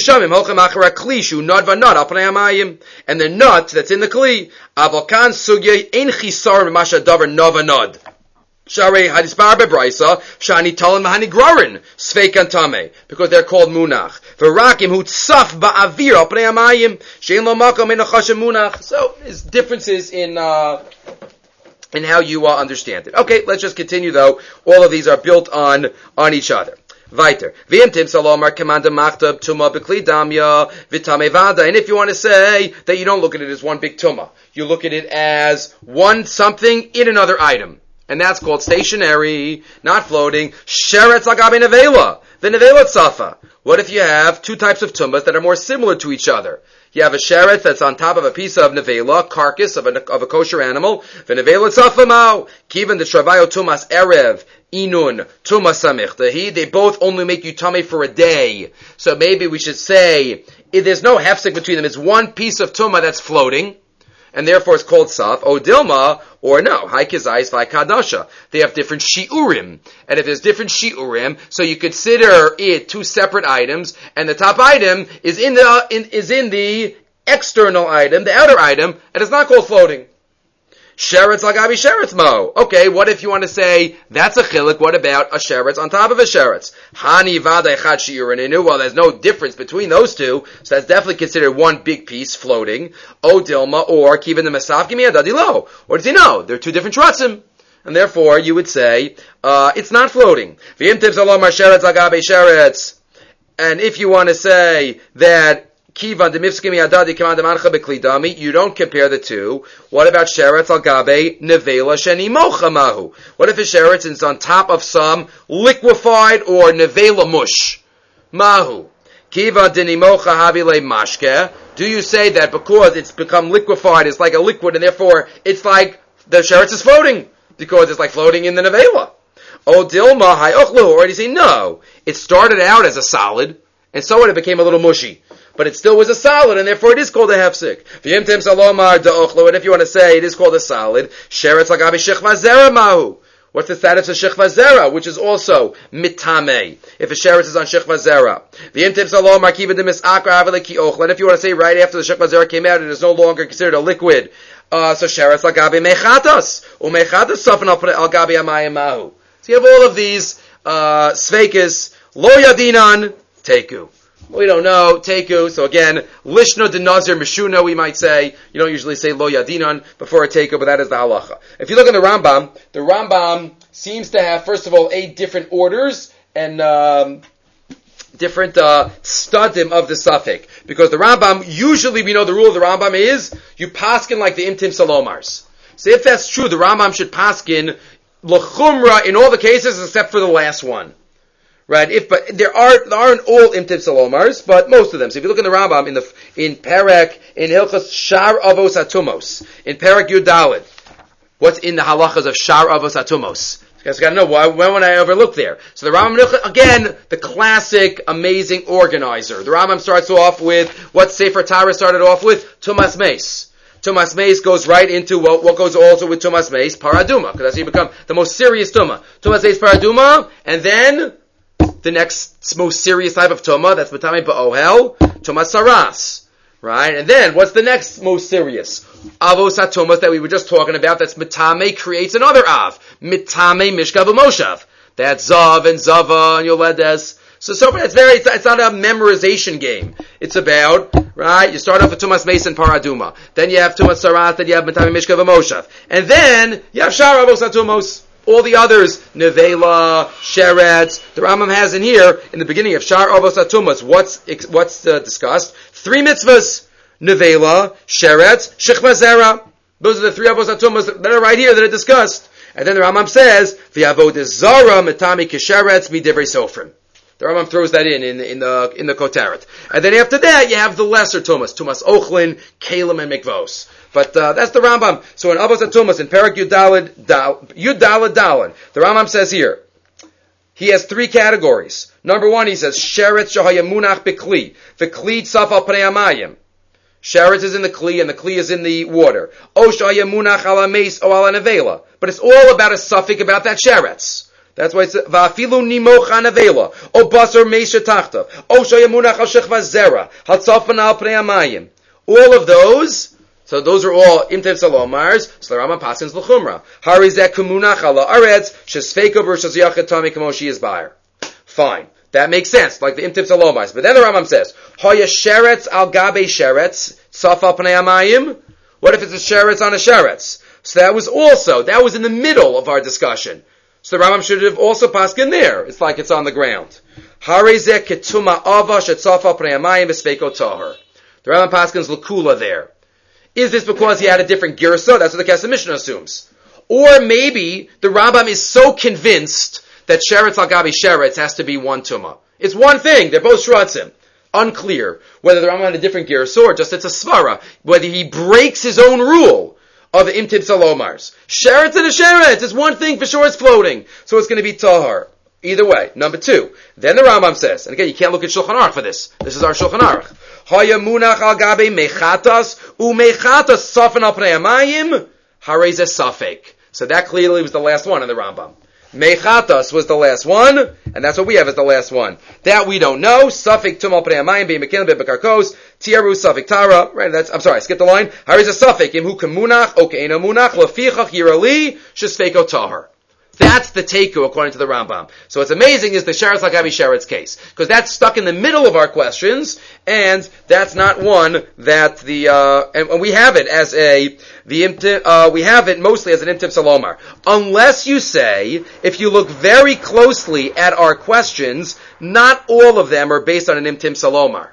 nut that's in the kli, avokan sugya ein chisar b'masha davar nov anod. Sharei hadisbar bebraisa shani talan mahani grarin sveikan tame, because they're called munach. V'rakim hu tzaf ba'avir al pnei hamayim shein lo makom ein achashem munach. So there's differences in uh, in how you uh, understand it. Okay, let's just continue though. All of these are built on on each other. Weiter. V'im tim salomar kamanda machtab tuma b'kli damya v'tame vada. And if you want to say that you don't look at it as one big tuma, you look at it as one something in another item. And that's called stationary, not floating. Sheretz agabe nevela. The nevela tzafa. What if you have two types of tumbas that are more similar to each other? You have a sheretz that's on top of a piece of nevela, carcass of a, of a kosher animal. The nevela tzafa mao. Kivan the travayo tumas erev. Inun, tumas samichtahi. They both only make you tummy for a day. So maybe we should say, if there's no hefsek between them. It's one piece of tumah that's floating, and therefore it's called saf, o dilma, or no, haikizais v'haikadasha. They have different shi'urim. And if there's different shi'urim, so you consider it two separate items, and the top item is in the, in, is in the external item, the outer item, and it's not called floating. Sheretz lagabi sheretz mo. Okay, what if you want to say, that's a chilik, what about a sheretz on top of a sheretz? Hani vada echad shi'urininu. Well, there's no difference between those two, so that's definitely considered one big piece floating. O dilma, or kivin the masaf, give me a dadilo. Or does he know? They're two different shratzim. And therefore, you would say, uh, it's not floating. V'im tiv salomar sheretz lagabi sheretz. And if you want to say that you don't compare the two. What about sheretz al gabe nevela sheni mocha mahu? What if a sheretz is on top of some liquefied or nevela mush? Mahu. Kiva dini mocha havile mashke. Do you say that because it's become liquefied, it's like a liquid, and therefore it's like the sheretz is floating because it's like floating in the nevela? O dilma hayochlu. Or do you say no? It started out as a solid, and so it became a little mushy. But it still was a solid, and therefore it is called a hefsek. V'yim tim salomar da'ochlo, and if you want to say it is called a solid, sheretz lagabi shechva zera mahu. What's the status of shechva zera, which is also mitame, if a sheretz is on shechva zera? V'yim tim salomar kiva demis akra avele ki ochlo, and if you want to say right after the shechva zera came out, it is no longer considered a liquid. Uh, so sheretz lagabi mechatas, umechatas sofan al gabi amayim mahu. So you have all of these, uh, sveikas, lo yadinan, teku. We don't know, teku. So again, lishna de nazir mishuna, we might say. You don't usually say lo yadinan before a teku, but that is the halacha. If you look in the Rambam, the Rambam seems to have, first of all, eight different orders, and um, different uh, studim of the suffix. Because the Rambam, usually we know the rule of the Rambam is, you paskin like the Imtim Salomars. So if that's true, the Rambam should paskin l'chumra in all the cases except for the last one. Right? If, but there are, there aren't all Imtim Salomars, but most of them. So if you look in the Rambam, in the, in Perek, in Hilchas Shar Avos Atumos, in Perek Yudalid, what's in the halachas of Shar Avos Atumos? You guys got to know, why, when would I overlook there? So the Rambam, again, the classic, amazing organizer. The Rambam starts off with what Sefer Torah started off with, Tumas Meis. Tumas Meis goes right into what, what goes also with Tumas Meis, Paraduma, because that's how you become the most serious Tumah. Tumas Meis, Paraduma, and then the next most serious type of Tumah, that's Matame Ba'ohel, Tumas Saras. Right? And then, what's the next most serious? Avos HaTumas that we were just talking about, that's Mitame creates another Av. Mitame Mishkav Moshav. That's Zav and Zava and Yoledes. So, so it's very, it's, it's not a memorization game. It's about, right, you start off with Tumas Meis and Paraduma. Then you have Tumas Saras, then you have Mitame Mishkav Moshav. And then, you have Shar Avos HaTumos. All the others, Nevela, Sheretz, the Rambam has in here, in the beginning of Shar Avos HaTumas, what's, what's uh, discussed? Three mitzvahs, Nevela, Sheretz, Shechma Zera. Those are the three Avos HaTumas that are right here that are discussed. And then the Rambam says, V'avodah Zara Metami Kesheretz Midivrei Sofrim. The Rambam throws that in, in, in the, in the Koteret. And then after that, you have the lesser Tumas, Tumas Ochlin, Kalim, and Mikvos. But, uh, that's the Rambam. So in Avos HaTumas, in Perek Yudalad, Yudalad Dalin, the Rambam says here, he has three categories. Number one, he says, Sheretz Shahayamunach Bekli, the Kli Tzaf Al Pnei Hamayim. Sheretz is in the Kli, and the Kli is in the water. O Shahayamunach Ala Meis O Ala Nevela. But it's all about a suffix about that Sheretz. That's why it's Va'afilu Nimoch Hanavela, O Basar Meis Shetachtav, O Shahayamunach Al Shechva Zera, Hatzafan Al Pnei Hamayim. All of those, so those are all Imtiv Salomars, so the Rambam passes l'chumra. Harizek kumunach ala aretz, shesfeiko versus yachid tami kamoshi is bayer. Fine. That makes sense, like the Imtiv Salomars. But then the Rambam says, Hoya sheretz al gabe sheretz, safal pnei hamayim. What if it's a sheretz on a sheretz? So that was also, that was in the middle of our discussion. So the Rambam should have also passed in there. It's like it's on the ground. Harizek ketuma ava shet safal pnei hamayim v'sfeiko tahor. The Rambam paskins l'kula there. Is this because he had a different girsa? That's what the Kesef Mishnah assumes. Or maybe the Rambam is so convinced that Sheretz al Gabi Sheretz has to be one Tumah. It's one thing. They're both Shratzim. Unclear whether the Rambam had a different girsa or just it's a svara. Whether he breaks his own rule of the Imtib Salomars. Sheretz and a Sheretz. It's one thing for sure it's floating. So it's going to be Tahar. Either way. Number two. Then the Rambam says, and again, you can't look at Shulchan Aruch for this. This is our Shulchan Aruch. Haya munach al gabe mechatas u mechatas safan al pnei hamayim harei zeh safek. So that clearly was the last one in the Rambam. Mechatas was the last one, and that's what we have as the last one. That we don't know. Safek tum al pnei hamayim be mekin be bekarkos tiaru safek tara. Right? That's I'm sorry. I skipped the line. Harei zeh safek im hu kemunach o ke'eno munach lefichach yirali shesfeko tahar. That's the teku according to the Rambam. So what's amazing is the Sheretz Lagabi Sheretz case. Because that's stuck in the middle of our questions, and that's not one that the, uh, and, and we have it as a, the imtim, uh, we have it mostly as an Imtim Salomar. Unless you say, if you look very closely at our questions, not all of them are based on an Imtim Salomar.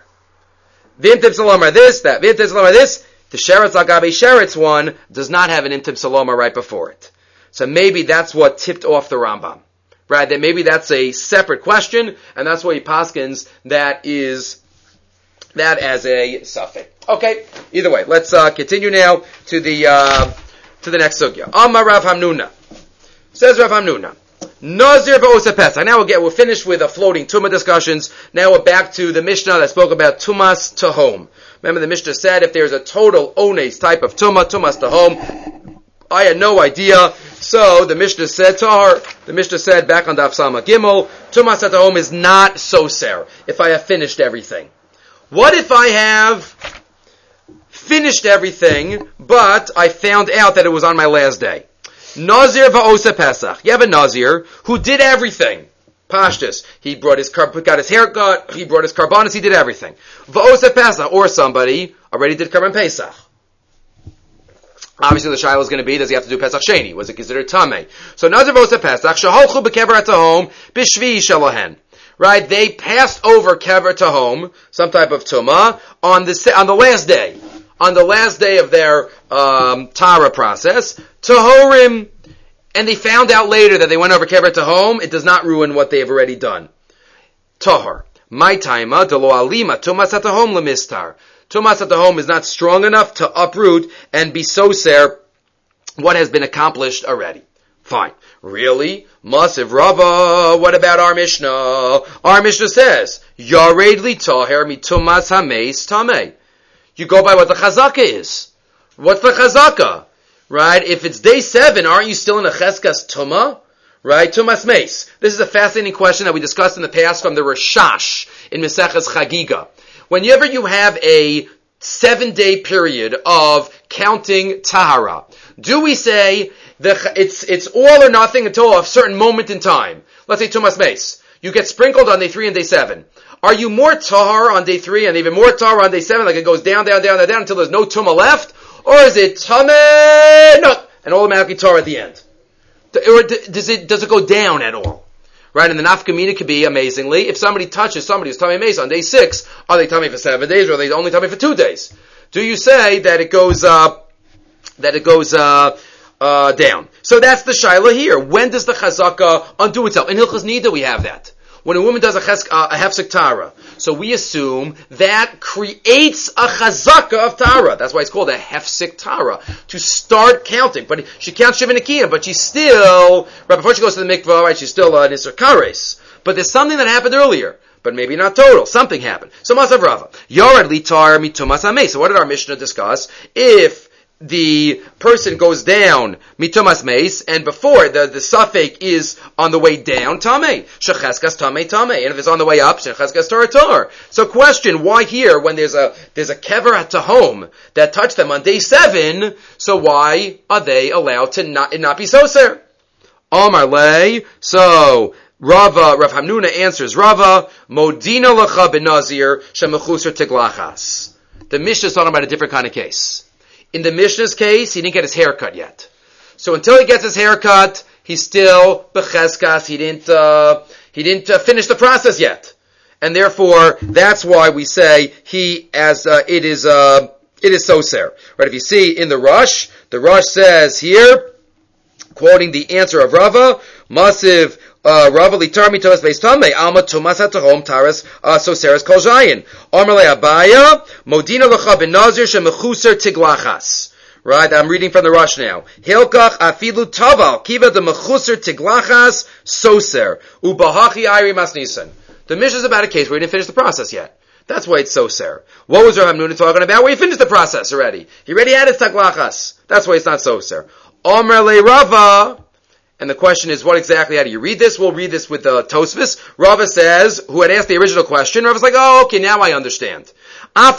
The Imtim Salomar this, that, the Imtim Salomar this, the Sheretz Lagabi Sheretz one does not have an Imtim Salomar right before it. So maybe that's what tipped off the Rambam. Right? That maybe that's a separate question, and that's why he paskins that is, that as a suffix. Okay. Either way, let's, uh, continue now to the, uh, to the next sugya. Amar Rav Hamnuna. Says Rav Hamnuna. Nazir ba'osa Pesach. Now we'll get, we're finished with the floating Tumah discussions. Now we're back to the Mishnah that spoke about Tumas Tahom. Remember the Mishnah said if there's a total Ones type of Tumah, Tumas Tahom, I had no idea. So the Mishnah said Tahar, the Mishnah said back on Daf Sama Gimel, Tumas Tahom is not so ser if I have finished everything. What if I have finished everything, but I found out that it was on my last day? Nazir va'osa Pesach. You have a Nazir who did everything. Pashtus. He brought his got his haircut, he brought his karbanis, he did everything. Va'osa Pesach, or somebody already did Karban Pesach. Obviously, the shaila is going to be: does he have to do Pesach Sheni? Was it considered tamei? So Nazir v'osa Pesach shaholchu b'kever atahom b'shvi shalahen. right? They passed over kever tahom, some type of tumah, on the on the last day, on the last day of their um, tara process, tahorim, and they found out later that they went over kever tahom. It does not ruin what they have already done. Tahor, my taima delo alima tumas atahom lemistar. Tumas atahom is not strong enough to uproot and be soser what has been accomplished already. Fine. Really? Masiv Rava, what about our Mishnah? Our Mishnah says, Yared li taher mitumas hameis tameh. You go by what the chazaka is. What's the chazaka? Right? If it's day seven, aren't you still in a cheskas tumah? Right? Tumas meis. This is a fascinating question that we discussed in the past from the Rashash in Maseches Chagiga. Whenever you have a seven-day period of counting tahara, do we say the, it's it's all or nothing until a certain moment in time? Let's say Tumas Meis. You get sprinkled on day three and day seven. Are you more tahar on day three and even more tahar on day seven, like it goes down, down, down, down, down until there's no tumah left? Or is it tameh, no, and automatically tahar at the end? Or does it does it go down at all? Right, and the nafkamina could be, amazingly, if somebody touches somebody who's tamei meis on day six, are they tamei for seven days, or are they only tamei for two days? Do you say that it goes, uh, that it goes, uh, uh, down? So that's the shaila here. When does the chazaka undo itself? In Hilchos Nida we have that. When a woman does a, ches, uh, a hefsek tara, so we assume that creates a chazaka of tara. That's why it's called a hefsek tara, to start counting. But she counts shiva nekiyah, but she's still, right before she goes to the mikvah, right, she's still uh, nisur kares. But there's something that happened earlier, but maybe not total. Something happened. So Masav Rava, Yared litar mitumas hamei. So what did our Mishnah discuss? If the person goes down mitumas meis, and before the the suffix is on the way down, tamei shecheskas tamei tamei, and if it's on the way up, shecheskas tar tar. So, question: why here when there's a there's a kever at tahom that touched them on day seven? So why are they allowed to not it not be soser? Amar lei. So Rava Rav Hamnuna answers Rava modina lacha benazir shemechusar tiglachas. The Mishnah is talking about a different kind of case. In the Mishnah's case, he didn't get his hair cut yet. So until he gets his hair cut, he's still becheskas. He didn't, uh, he didn't uh, finish the process yet. And therefore, that's why we say he, as, uh, it is, uh, it is soser. Right? If you see in the Rush, the Rush says here, quoting the answer of Rava, Masiv, Uh, Rava litar mitos beis tamei alma tumas hatahom taras soseres kol zayin. Amar le Abaya modina lecha ben nazir shemechuser tiglachas. Right, I'm reading from the Rush now. Hilkach afilu taval kiva the mechuser tiglachas soser ubahachi ayri masnisan. The Mishnah is about a case where he didn't finish the process yet. That's why it's soser. What was Rav Hamnuna talking about? Where he finished the process already. He already had his tiglachas. That's why it's not soser. Amar le Rava. And the question is, what exactly, how do you read this? We'll read this with the uh, Tosfos. Rava says, who had asked the original question, Rava's like, oh, okay, now I understand. I'll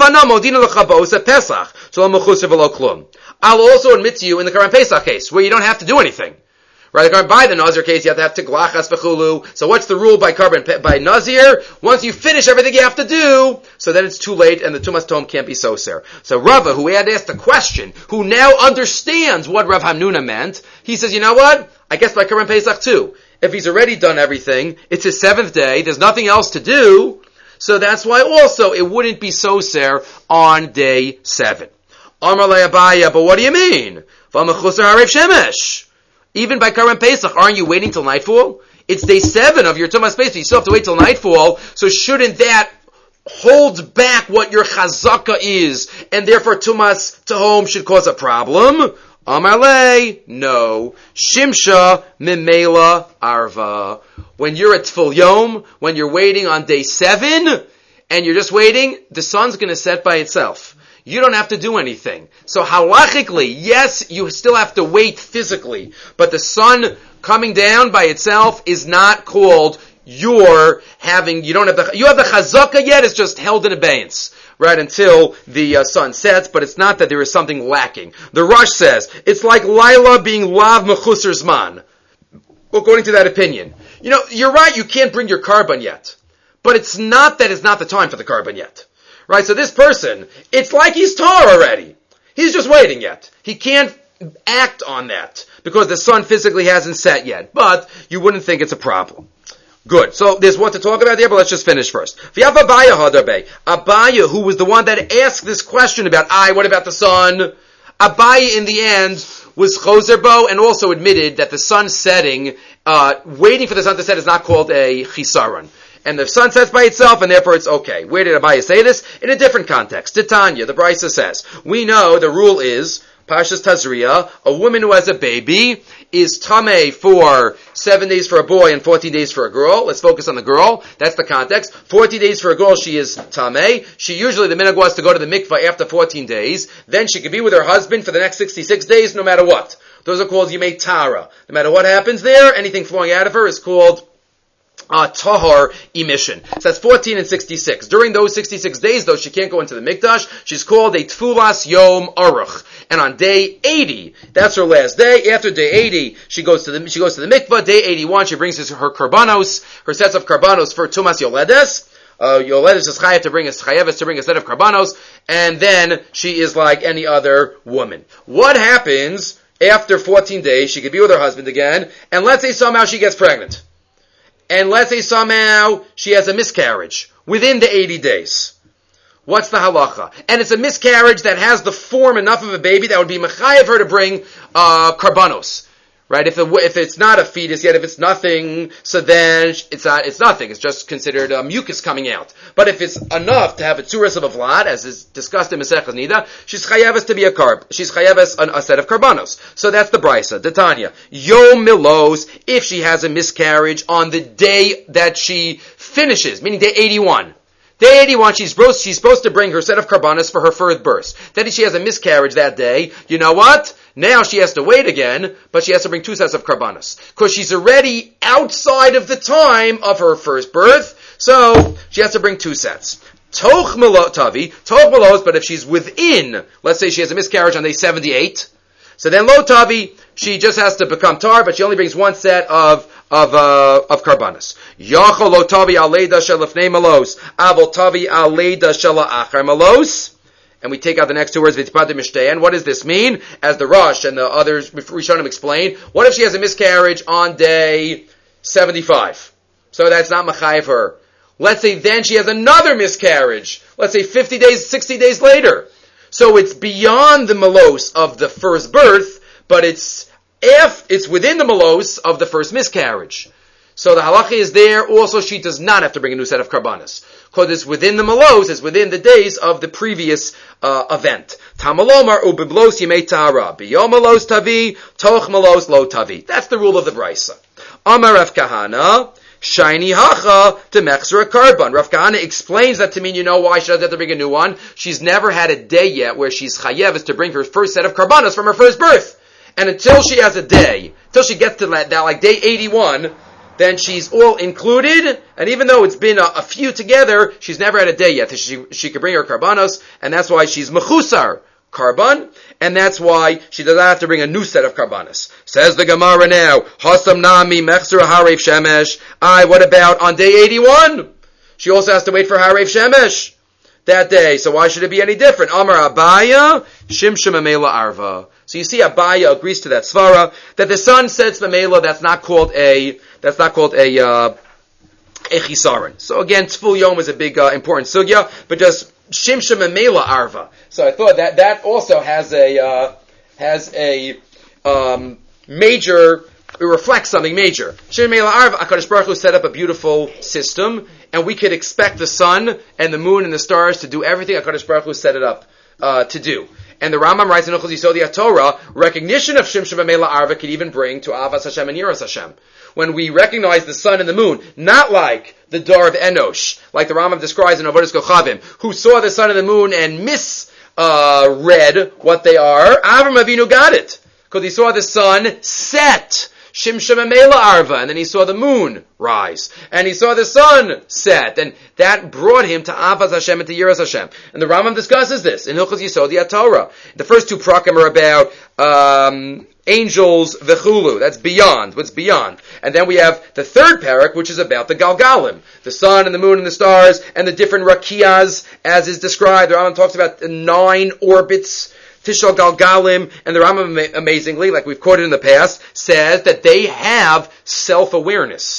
also admit to you in the Karan Pesach case, where you don't have to do anything. Right, by the Nazir case, you have to have tiglachas v'chulu. So what's the rule by carbon by Nazir? Once you finish everything you have to do, so then it's too late and the Tumas Tom can't be soser. So Rava, who had asked the question, who now understands what Rav Hamnuna meant, he says, you know what? I guess by Karan Pesach too. If he's already done everything, it's his seventh day, there's nothing else to do, so that's why also it wouldn't be soser on day seven. Amar le Abaya, but what do you mean? V'amachusar harev shemesh. Even by Karan Pesach, aren't you waiting till nightfall? It's day seven of your Tumas Pesach. You still have to wait till nightfall. So shouldn't that hold back what your chazaka is, and therefore Tumas Tahom should cause a problem? Amar le, no. Shimsha mimela arva. When you're at Tfil Yom, when you're waiting on day seven, and you're just waiting, the sun's going to set by itself. You don't have to do anything. So halachically, yes, you still have to wait physically, but the sun coming down by itself is not called you're having, you don't have the, you have the chazaka yet, it's just held in abeyance, right, until the uh, sun sets, but it's not that there is something lacking. The Rush says, it's like Laila being lav mechusar zman, according to that opinion. You know, you're right, you can't bring your carbon yet, but it's not that it's not the time for the carbon yet. Right, so this person, it's like he's tar already. He's just waiting yet. He can't act on that because the sun physically hasn't set yet. But you wouldn't think it's a problem. Good. So there's what to talk about there, but let's just finish first. Abaya, who was the one that asked this question about, I, what about the sun? Abaya, in the end, was Chozerbo and also admitted that the sun setting, uh, waiting for the sun to set is not called a chisaron. And the sun sets by itself, and therefore it's okay. Where did Abaya say this? In a different context. Titania, the Brisa says, we know the rule is, Parshas Tazria, a woman who has a baby is tameh for seven days for a boy and fourteen days for a girl. Let's focus on the girl. That's the context. Fourteen days for a girl, she is tameh. She usually, the minhag was to go to the mikvah after fourteen days. Then she could be with her husband for the next sixty-six days, no matter what. Those are called yimei tara. No matter what happens there, anything flowing out of her is called Uh, tahar emission. So that's fourteen and sixty-six. During those sixty-six days, though, she can't go into the mikdash. She's called a tfulas yom aruch. And on day eighty, that's her last day. After day eighty, she goes to the, she goes to the mikvah. Day eighty-one, she brings her, her karbanos, her sets of karbanos for tumas yoledes. Uh, yoledes is chayav to bring a chayav to bring a set of karbanos. And then she is like any other woman. What happens after fourteen days? She could be with her husband again. And let's say somehow she gets pregnant. And let's say somehow she has a miscarriage within the eighty days. What's the halacha? And it's a miscarriage that has the form enough of a baby that would be mechayev her to bring uh, karbanos. Right? If, the, if it's not a fetus yet, if it's nothing, so then it's not, it's nothing. It's just considered a mucus coming out. But if it's enough to have a tzuras of a vlad, as is discussed in Masechtas Nida, she's chayaves to be a carb. She's chayaves a, a set of karbanos. So that's the brisa, the Tanya. Yom milos, if she has a miscarriage on the day that she finishes, meaning day eighty-one. Day eighty-one, she's supposed, she's supposed to bring her set of karbanos for her first birth. Then if she has a miscarriage that day, you know what? Now she has to wait again, but she has to bring two sets of karbanos. Because she's already outside of the time of her first birth, so she has to bring two sets. Toch tavi, toch melos, but if she's within, let's say she has a miscarriage on day seventy-eight, so then lo tavi, she just has to become tar, but she only brings one set of of uh, of karbanos. Yachol lo tavi aleida shelifnei melos, avol tavi aleida shela achar melos. And we take out the next two words, v'tipad mishtayan. What does this mean? As the Rosh and the others, Rishonim explain, what if she has a miscarriage on day seventy-five? So that's not machayev her. Let's say then she has another miscarriage. Let's say fifty days, sixty days later. So it's beyond the melos of the first birth, but it's if it's within the melos of the first miscarriage. So the halacha is there. Also, she does not have to bring a new set of karbanos. Because it's within the melos, it's within the days of the previous uh, event. Tamalomar ubiblos yimei tara. Biyom melos tavi, toch melos lo tavi. That's the rule of the brisa. Amar Rav Kahana, shiny hacha to mechzera karban. Rav Kahana explains that to mean, you know why she doesn't have to bring a new one? She's never had a day yet where she's chayev to bring her first set of karbanos from her first birth. And until she has a day, until she gets to that, that like day eighty-one, then she's all included, and even though it's been a, a few together, she's never had a day yet. She she could bring her karbanos, and that's why she's mechusar karban, and that's why she does not have to bring a new set of karbanos. Says the Gemara now, Hasam nami mechzer harev shemesh. Aye, what about on day eighty-one? She also has to wait for harev shemesh that day, so why should it be any different? Amar Abaya, shimshim amela arva. So you see, Abaya agrees to that svara that the sun sets mamela. That's not called a that's not called a uh, a chisaron. So again, tful yom is a big uh, important sugya, but just shimshim mamela arva. So I thought that that also has a uh, has a um, major. It reflects something major. Shimshim mamela arva. HaKadosh Baruch Hu set up a beautiful system, and we could expect the sun and the moon and the stars to do everything HaKadosh Baruch Hu set it up uh, to do. And the Rambam writes in Ochos Yisod Torah, recognition of Shimshim Mamela Arva could even bring to Avas Hashem and Yiras Hashem. When we recognize the sun and the moon, not like the Dor of Enosh, like the Rambam describes in Avodas Kochavim, who saw the sun and the moon and misread uh, what they are. Avram Avinu got it, because he saw the sun set. Shimshim Mamela Arva, and then he saw the moon rise, and he saw the sun set, and that brought him to Avas Hashem and to Yiras Hashem. And the Rambam discusses this in Hilchos Yisod Torah. The first two prakim are about um, angels v'chulu. That's beyond. What's beyond? And then we have the third parak, which is about the Galgalim, the sun and the moon and the stars, and the different rakiyas, as is described. The Rambam talks about the nine orbits. Tishal Galgalim, and the Rambam, amazingly, like we've quoted in the past, says that they have self-awareness.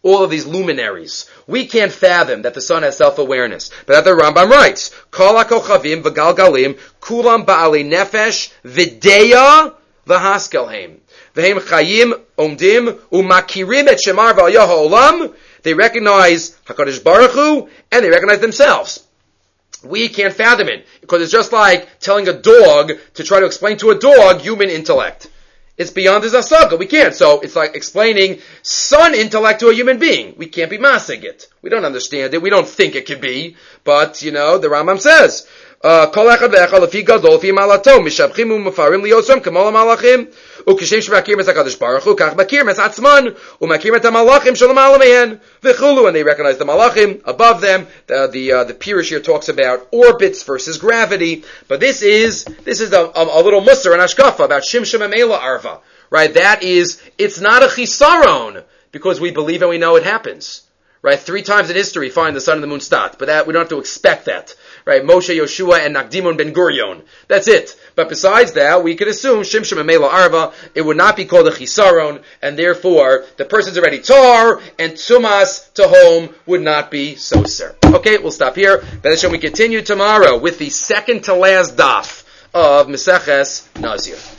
all of these luminaries. We can't fathom that the sun has self-awareness. But that the Rambam writes, Kol HaKochavim v'Galgalim kulam ba'ali nefesh v'deya v'haskelheim. V'hem chayim omdim u'makirim et shemar v'aliyah ha'olam. They recognize HaKadosh Baruch Hu, and they recognize themselves. We can't fathom it, because it's just like telling a dog to try to explain to a dog human intellect. It's beyond his asaga. We can't. So it's like explaining sun intellect to a human being. We can't be massing it. We don't understand it. We don't think it could be. But, you know, the Rambam says, Kol echad ve'echad lefi gadol lefi malato mishabchim u'mefarim liyosram kamol ha'malachim u'kishem shebakir mes HaKadosh Baruch Hu kach bakir mes atzman u'makir mes ha'malachim shalom alamehen v'chulu, and they recognize the malachim above them. The the, uh, the Pirush here talks about orbits versus gravity, but this is this is a, a, a little musar and ashkafa about shimshim amela arva, right? That is, it's not a chisaron because we believe and we know it happens. Right, three times in history find the sun and the moon stat, but that we don't have to expect that. Right, Moshe, Yoshua, and Nakdimun ben Gurion. That's it. But besides that, we could assume Shimshim and Mela Arva, it would not be called a Chisaron, and therefore the person's already tar, and Tumas to home would not be Soser. Okay, we'll stop here. B'ez Hashem, we continue tomorrow with the second to last daf of Meseches Nazir.